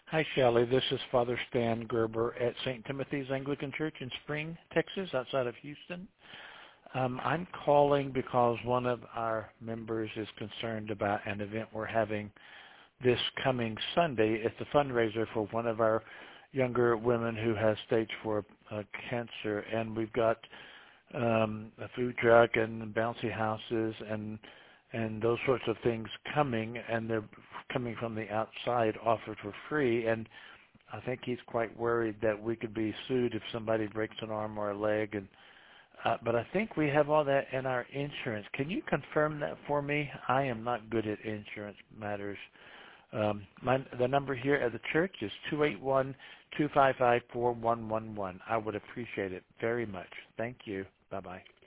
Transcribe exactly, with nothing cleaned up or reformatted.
Hi, Shelley. This is Father Stan Gerber at Saint Timothy's Anglican Church in Spring, Texas, outside of Houston. Um, I'm calling because one of our members is concerned about an event we're having this coming Sunday. It's a fundraiser for one of our younger women who has stage four uh, cancer, and we've got um, a food truck and bouncy houses and and those sorts of things coming, and they're coming from the outside, offered for free. And I think he's quite worried that we could be sued if somebody breaks an arm or a leg. And uh, but I think we have all that in our insurance. Can you confirm that for me? I am not good at insurance matters. Um, my, the number here at the church is two eight one, two five five, four one one one. I would appreciate it very much. Thank you. Bye-bye.